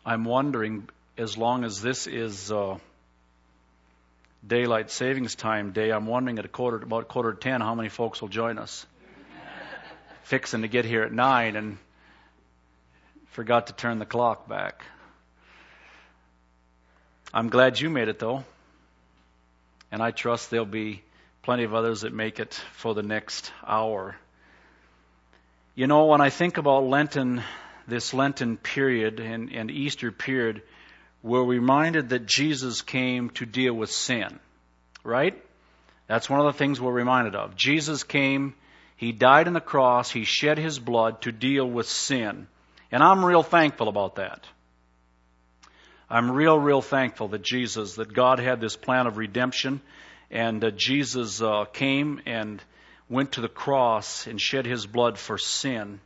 I'm wondering, as long as this is daylight savings time day, I'm wondering at about quarter to 10 how many folks will join us. Fixing to get here at 9 and forgot to turn the clock back. I'm glad you made it though, and I trust there'll be plenty of others that make it for the next hour. You know, when I think about this Lenten period and Easter period, we're reminded that Jesus came to deal with sin, right? That's one of the things we're reminded of. Jesus came, He died on the cross, He shed His blood to deal with sin. And I'm real thankful about that. I'm real thankful that God had this plan of redemption, and Jesus came and went to the cross and shed His blood for sin.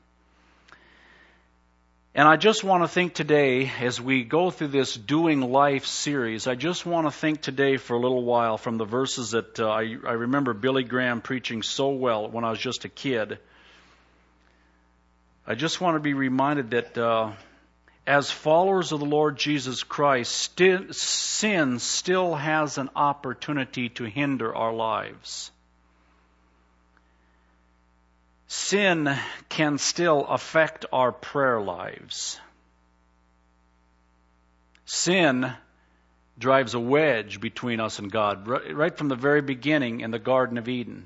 And I just want to think today, as we go through this Doing Life series, I just want to think today for a little while from the verses that I remember Billy Graham preaching so well when I was just a kid. I just want to be reminded that as followers of the Lord Jesus Christ, sin still has an opportunity to hinder our lives. Sin can still affect our prayer lives. Sin drives a wedge between us and God, right from the very beginning in the Garden of Eden.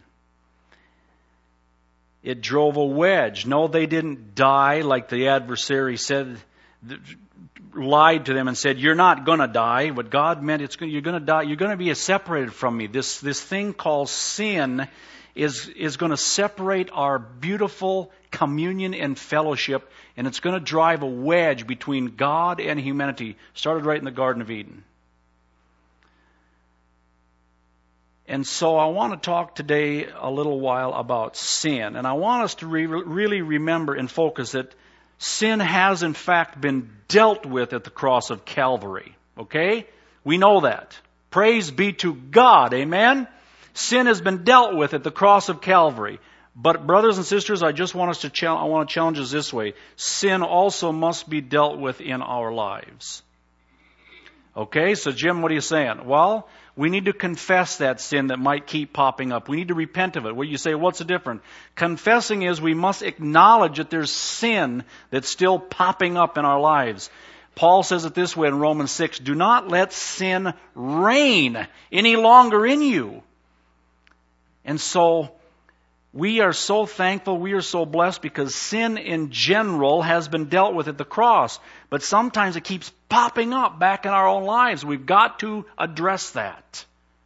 It drove a wedge. No, they didn't die like the adversary said, lied to them and said, "You're not going to die." What God meant, you're going to die. You're going to be separated from me. This thing called sin is going to separate our beautiful communion and fellowship, and it's going to drive a wedge between God and humanity. Started right in the Garden of Eden. And so I want to talk today a little while about sin, and I want us to really remember and focus that sin has in fact been dealt with at the cross of Calvary. Okay? We know that. Praise be to God. Amen? Sin has been dealt with at the cross of Calvary. But brothers and sisters, I want to challenge us this way. Sin also must be dealt with in our lives. Okay, so Jim, what are you saying? Well, we need to confess that sin that might keep popping up. We need to repent of it. Well, you say, what's the difference? Confessing is we must acknowledge that there's sin that's still popping up in our lives. Paul says it this way in Romans 6, "Do not let sin reign any longer in you." And so we are so thankful, we are so blessed because sin in general has been dealt with at the cross. But sometimes it keeps popping up back in our own lives. We've got to address that.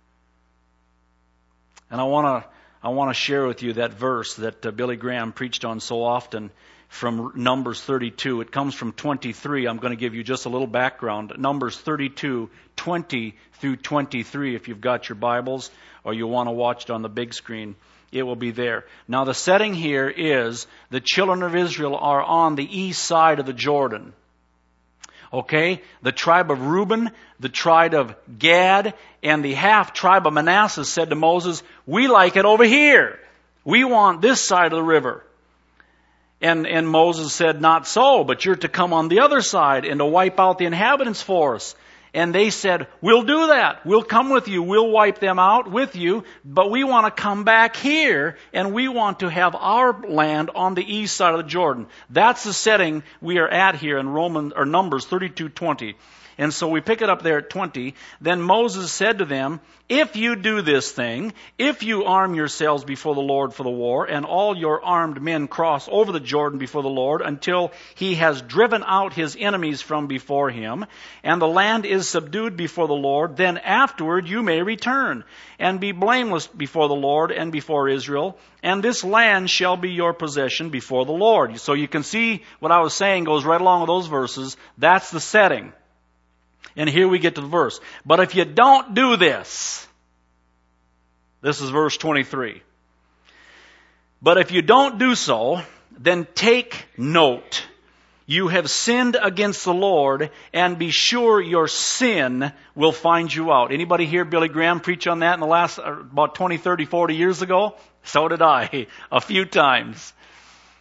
And I want to share with you that verse that Billy Graham preached on so often from Numbers 32. It comes from 23. I'm going to give you just a little background. Numbers 32, 20 through 23, if you've got your Bibles or you want to watch it on the big screen, it will be there. Now the setting here is the children of Israel are on the east side of the Jordan. Okay? The tribe of Reuben, the tribe of Gad, and the half tribe of Manasseh said to Moses, "We like it over here. We want this side of the river." And Moses said, "Not so, but you're to come on the other side and to wipe out the inhabitants for us." And they said, "We'll do that. We'll come with you. We'll wipe them out with you. But we want to come back here and we want to have our land on the east side of the Jordan." That's the setting we are at here in Numbers 32:20. And so we pick it up there at 20. Then Moses said to them, "If you do this thing, if you arm yourselves before the Lord for the war, and all your armed men cross over the Jordan before the Lord until He has driven out His enemies from before Him, and the land is subdued before the Lord, then afterward you may return, and be blameless before the Lord and before Israel, and this land shall be your possession before the Lord." So you can see what I was saying goes right along with those verses. That's the setting. And here we get to the verse. "But if you don't do this," this is verse 23. "But if you don't do so, then take note. You have sinned against the Lord, and be sure your sin will find you out." Anybody hear Billy Graham preach on that in the last about 20, 30, 40 years ago? So did I, a few times.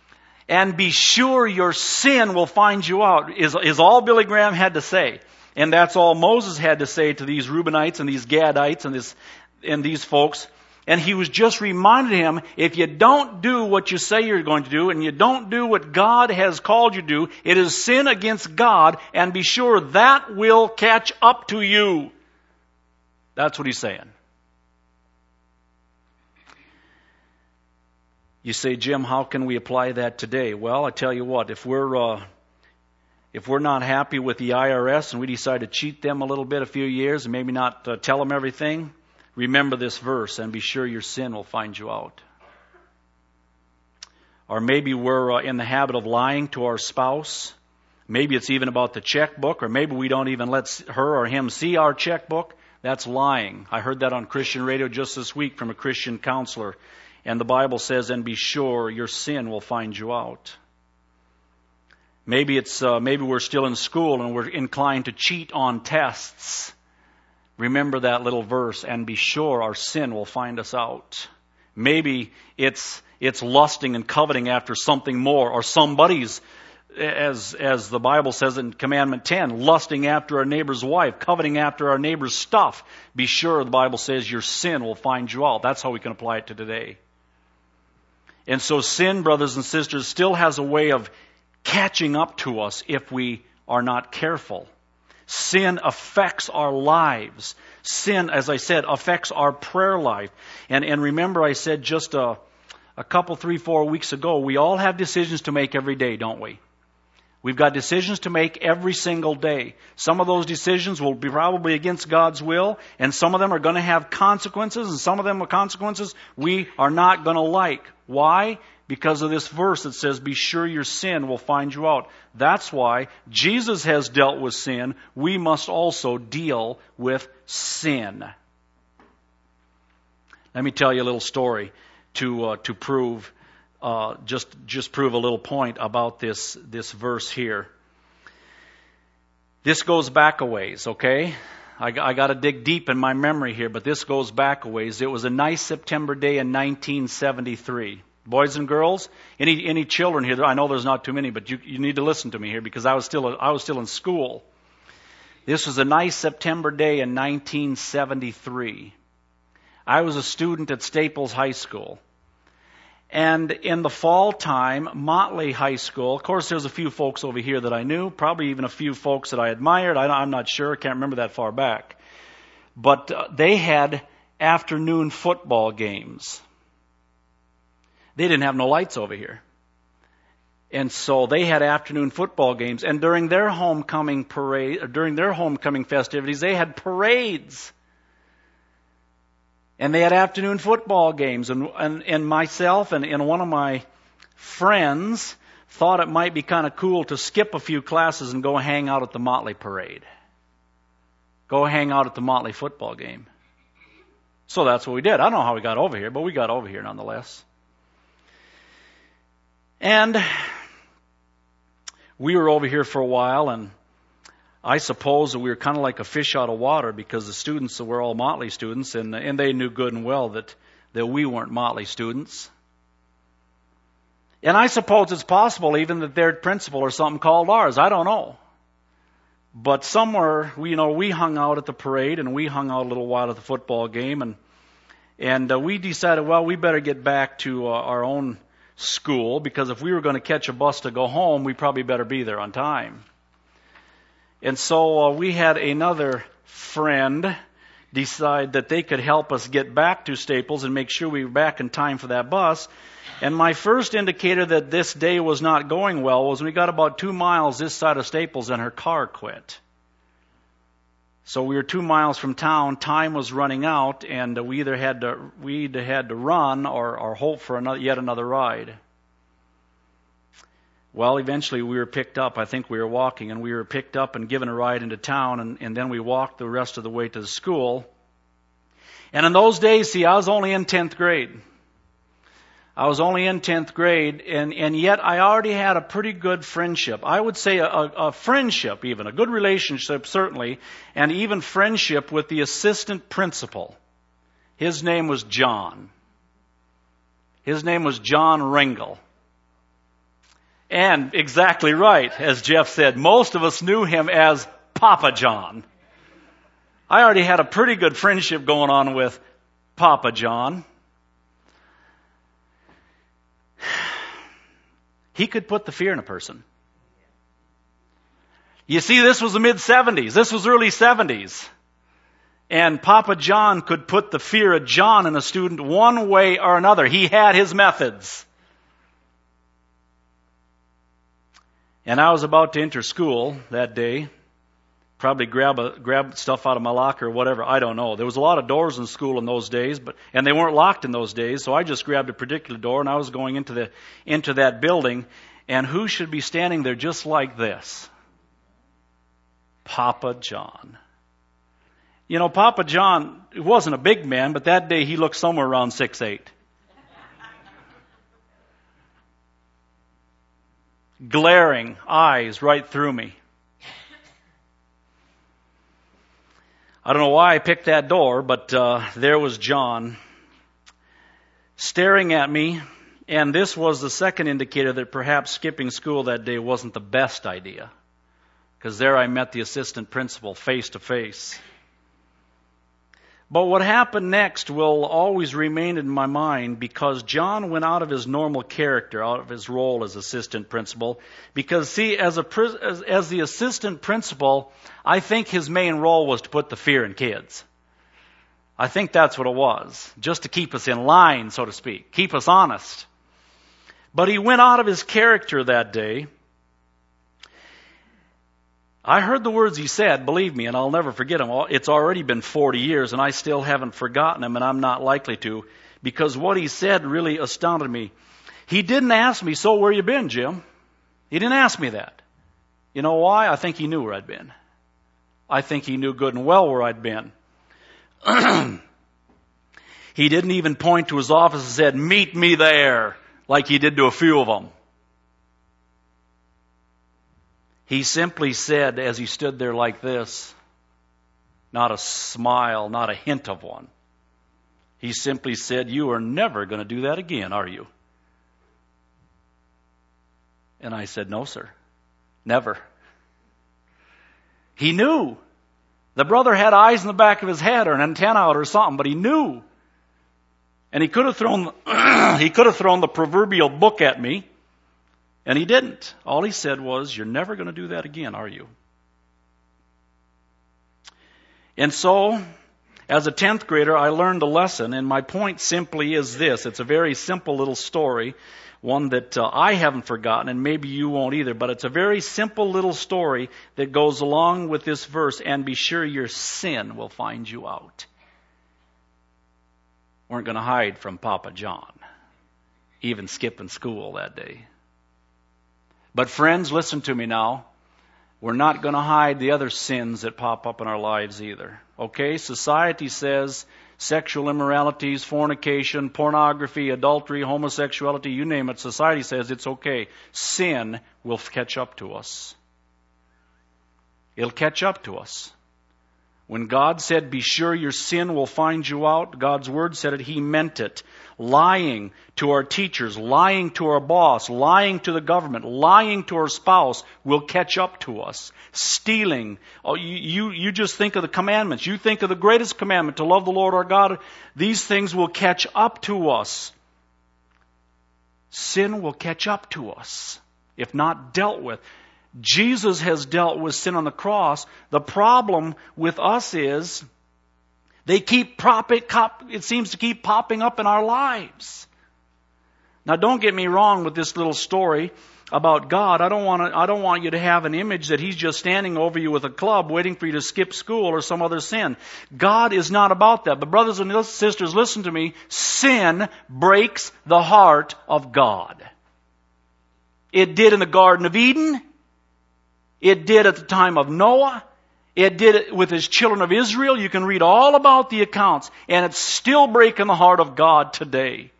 and be sure your sin will find you out, is all Billy Graham had to say. And that's all Moses had to say to these Reubenites and these Gadites and these folks. And he was just reminding him, if you don't do what you say you're going to do, and you don't do what God has called you to do, it is sin against God, and be sure that will catch up to you. That's what he's saying. You say, Jim, how can we apply that today? Well, I tell you what, if we're not happy with the IRS and we decide to cheat them a little bit, a few years, and maybe not tell them everything, remember this verse and be sure your sin will find you out. Or maybe we're in the habit of lying to our spouse. Maybe it's even about the checkbook, or maybe we don't even let her or him see our checkbook. That's lying. I heard that on Christian radio just this week from a Christian counselor. And the Bible says, and be sure your sin will find you out. Maybe we're still in school and we're inclined to cheat on tests. Remember that little verse, and be sure our sin will find us out. Maybe it's lusting and coveting after something more, or somebody's, as the Bible says in Commandment 10, lusting after our neighbor's wife, coveting after our neighbor's stuff. Be sure, the Bible says, your sin will find you out. That's how we can apply it to today. And so sin, brothers and sisters, still has a way of catching up to us if we are not careful. Sin affects our lives. Sin, as I said, affects our prayer life. And remember, I said just a couple, 3-4 weeks ago, we all have decisions to make every day, don't we? We've got decisions to make every single day. Some of those decisions will be probably against God's will, and some of them are going to have consequences, and some of them are consequences we are not going to like. Why? Because of this verse that says, be sure your sin will find you out. That's why Jesus has dealt with sin. We must also deal with sin. Let me tell you a little story to prove just prove a little point about this verse here. This goes back a ways, okay? I got to dig deep in my memory here, but this goes back a ways. It was a nice September day in 1973. Boys and girls, any children here? I know there's not too many, but you need to listen to me here because I was still in school. This was a nice September day in 1973. I was a student at Staples High School. And in the fall time, Motley High School, of course there's a few folks over here that I knew, probably even a few folks that I admired. I'm not sure, can't remember that far back. But they had afternoon football games. They didn't have no lights over here. And so they had afternoon football games. And during their homecoming festivities, they had parades. And they had afternoon football games. And myself and one of my friends thought it might be kind of cool to skip a few classes and go hang out at the Motley parade. Go hang out at the Motley football game. So that's what we did. I don't know how we got over here, but we got over here nonetheless. And we were over here for a while, and I suppose that we were kind of like a fish out of water because the students were all Motley students, and they knew good and well that we weren't Motley students. And I suppose it's possible even that their principal or something called ours. I don't know. But somewhere, we hung out at the parade, and we hung out a little while at the football game, and we decided, well, we better get back to our own school, because if we were going to catch a bus to go home, we probably better be there on time. And so we had another friend decide that they could help us get back to Staples and make sure we were back in time for that bus. And my first indicator that this day was not going well was when we got about 2 miles this side of Staples and her car quit. So we were 2 miles from town, time was running out, and we either had to run or hope for yet another ride. Well, eventually we were picked up. I think we were walking, and we were picked up and given a ride into town, and then we walked the rest of the way to the school. And in those days, I was only in 10th grade. And yet I already had a pretty good friendship. I would say a friendship even, a good relationship certainly, and even friendship with the assistant principal. His name was John. His name was John Ringel. And exactly right, as Jeff said, most of us knew him as Papa John. I already had a pretty good friendship going on with Papa John. He could put the fear in a person. You see, this was the mid-70s. This was early 70s. And Papa John could put the fear of John in a student one way or another. He had his methods. And I was about to enter school that day. Probably grab stuff out of my locker or whatever. I don't know. There was a lot of doors in school in those days, and they weren't locked in those days. So I just grabbed a particular door, and I was going into that building. And who should be standing there just like this? Papa John. You know, Papa John wasn't a big man, but that day he looked somewhere around 6'8". Glaring eyes right through me. I don't know why I picked that door, but there was John staring at me, and this was the second indicator that perhaps skipping school that day wasn't the best idea, because there I met the assistant principal face to face. But what happened next will always remain in my mind, because John went out of his normal character, out of his role as assistant principal. Because, see, as the assistant principal, I think his main role was to put the fear in kids. I think that's what it was, just to keep us in line, so to speak, keep us honest. But he went out of his character that day. I heard the words he said, believe me, and I'll never forget them. It's already been 40 years, and I still haven't forgotten them, and I'm not likely to, because what he said really astounded me. He didn't ask me, so where you been, Jim? He didn't ask me that. You know why? I think he knew where I'd been. I think he knew good and well where I'd been. He didn't even point to his office and said, meet me there, like he did to a few of them. He simply said, as he stood there like this, not a smile, not a hint of one. He simply said, you are never going to do that again, are you? And I said, no, sir. Never. He knew. The brother had eyes in the back of his head or an antenna out or something, but he knew. And he could have thrown the proverbial book at me. And he didn't. All he said was, you're never going to do that again, are you? And so, as a 10th grader, I learned a lesson, and my point simply is this. It's a very simple little story, one that I haven't forgotten, and maybe you won't either, but it's a very simple little story that goes along with this verse, and be sure your sin will find you out. Weren't going to hide from Papa John, even skipping school that day. But friends, listen to me now. We're not going to hide the other sins that pop up in our lives either. Okay? Society says sexual immoralities, fornication, pornography, adultery, homosexuality, you name it. Society says it's okay. Sin will catch up to us. It'll catch up to us. When God said, be sure your sin will find you out, God's Word said it, He meant it. Lying to our teachers, lying to our boss, lying to the government, lying to our spouse will catch up to us. Stealing. Oh, you just think of the commandments. You think of the greatest commandment, to love the Lord our God. These things will catch up to us. Sin will catch up to us if not dealt with. Jesus has dealt with sin on the cross. The problem with us is it seems to keep popping up in our lives. Now, don't get me wrong with this little story about God. I don't want you to have an image that He's just standing over you with a club waiting for you to skip school or some other sin. God is not about that. But brothers and sisters, listen to me. Sin breaks the heart of God. It did in the Garden of Eden. It did at the time of Noah. It did it with His children of Israel. You can read all about the accounts. And it's still breaking the heart of God today.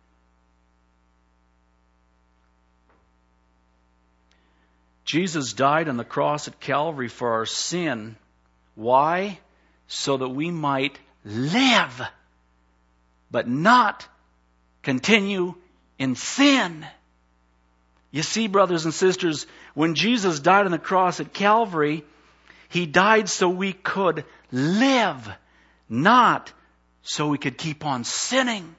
Jesus died on the cross at Calvary for our sin. Why? So that we might live, but not continue in sin. You see, brothers and sisters, when Jesus died on the cross at Calvary, He died so we could live, not so we could keep on sinning.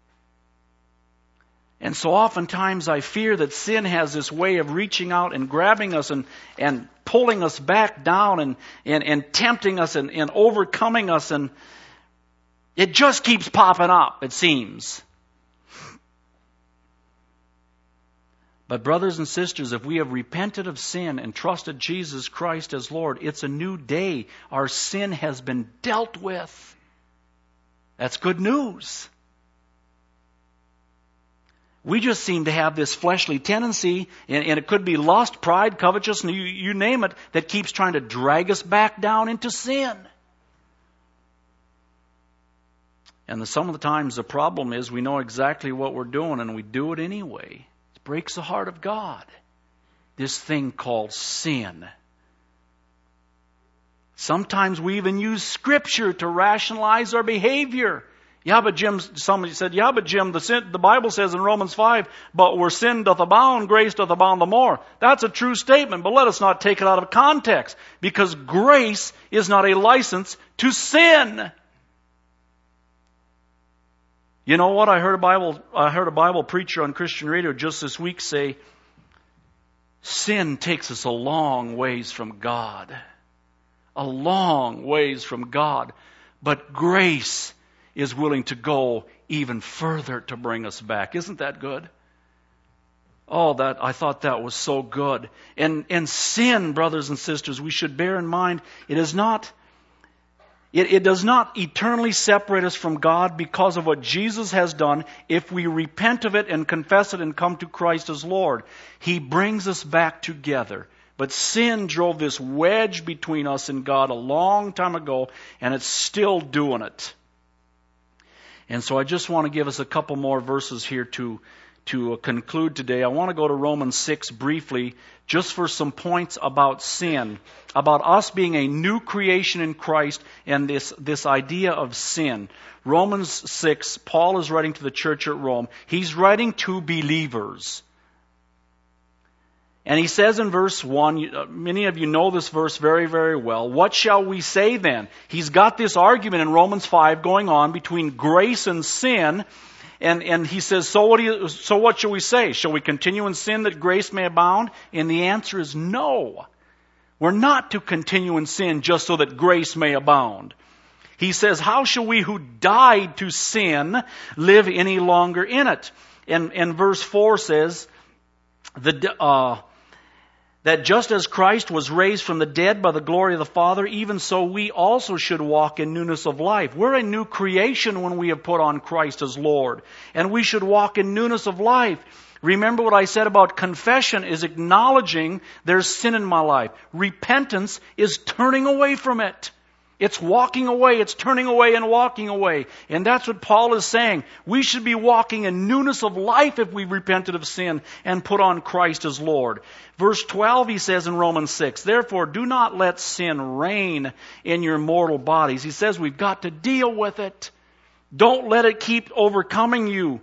And so oftentimes I fear that sin has this way of reaching out and grabbing us and pulling us back down and tempting us and overcoming us, and it just keeps popping up, it seems. But brothers and sisters, if we have repented of sin and trusted Jesus Christ as Lord, it's a new day. Our sin has been dealt with. That's good news. We just seem to have this fleshly tendency, and it could be lust, pride, covetousness, you name it, that keeps trying to drag us back down into sin. And some of the times the problem is we know exactly what we're doing and we do it anyway. It breaks the heart of God. This thing called sin. Sometimes we even use Scripture to rationalize our behavior. Yeah, but Jim, somebody said, yeah, but Jim, the Bible says in Romans 5, but where sin doth abound, grace doth abound the more. That's a true statement, but let us not take it out of context, because grace is not a license to sin. You know what? I heard a Bible preacher on Christian radio just this week say, sin takes us a long ways from God. A long ways from God. But grace is willing to go even further to bring us back. Isn't that good? Oh, I thought that was so good. And sin, brothers and sisters, we should bear in mind, it does not eternally separate us from God because of what Jesus has done. If we repent of it and confess it and come to Christ as Lord, He brings us back together. But sin drove this wedge between us and God a long time ago, and it's still doing it. And so I just want to give us a couple more verses here to conclude today. I want to go to Romans 6 briefly, just for some points about sin, about us being a new creation in Christ, and this idea of sin. Romans 6, Paul is writing to the church at Rome. He's writing to believers. And he says in verse 1, many of you know this verse very, very well. What shall we say then? He's got this argument in Romans 5 going on between grace and sin. And he says, so what shall we say? Shall we continue in sin that grace may abound? And the answer is no. We're not to continue in sin just so that grace may abound. He says, how shall we who died to sin live any longer in it? And verse 4 says, that just as Christ was raised from the dead by the glory of the Father, even so we also should walk in newness of life. We're a new creation when we have put on Christ as Lord. And we should walk in newness of life. Remember what I said about confession is acknowledging there's sin in my life. Repentance is turning away from it. It's walking away, it's turning away and walking away. And that's what Paul is saying. We should be walking in newness of life if we've repented of sin and put on Christ as Lord. Verse 12, he says in Romans 6, therefore do not let sin reign in your mortal bodies. He says we've got to deal with it. Don't let it keep overcoming you.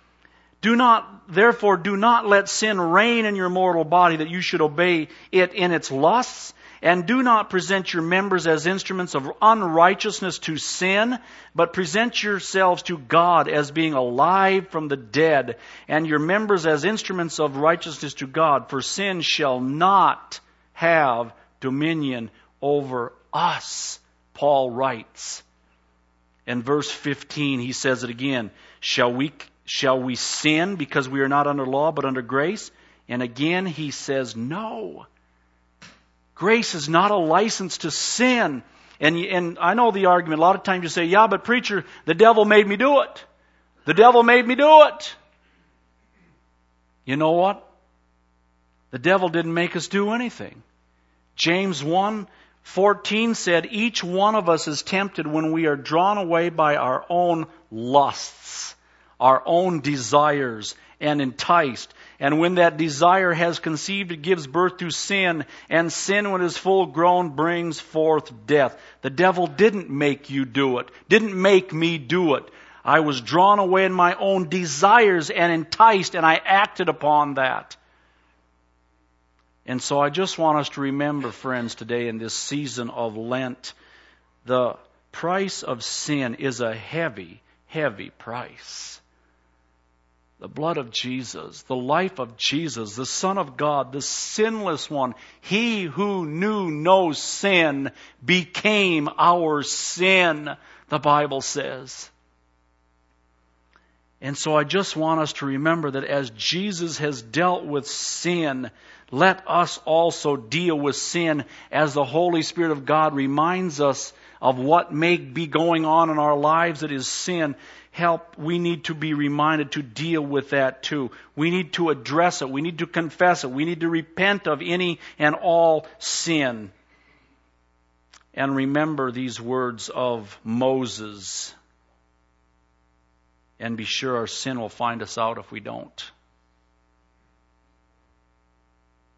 Therefore do not let sin reign in your mortal body, that you should obey it in its lusts. And do not present your members as instruments of unrighteousness to sin, but present yourselves to God as being alive from the dead, and your members as instruments of righteousness to God. For sin shall not have dominion over us, Paul writes. In verse 15, he says it again. Shall we sin because we are not under law but under grace? And again he says no. Grace is not a license to sin. And I know the argument. A lot of times you say, yeah, but preacher, the devil made me do it. The devil made me do it. You know what? The devil didn't make us do anything. James 1:14 said, each one of us is tempted when we are drawn away by our own lusts, our own desires, and enticed. And when that desire has conceived, it gives birth to sin. And sin, when it is full grown, brings forth death. The devil didn't make you do it. Didn't make me do it. I was drawn away in my own desires and enticed, and I acted upon that. And so I just want us to remember, friends, today in this season of Lent, the price of sin is a heavy, heavy price. The blood of Jesus, the life of Jesus, the Son of God, the sinless one, He who knew no sin became our sin, the Bible says. And so I just want us to remember that as Jesus has dealt with sin, let us also deal with sin as the Holy Spirit of God reminds us of what may be going on in our lives that is sin. We need to be reminded to deal with that too. We need to address it. We need to confess it. We need to repent of any and all sin. And remember these words of Moses. And be sure our sin will find us out if we don't.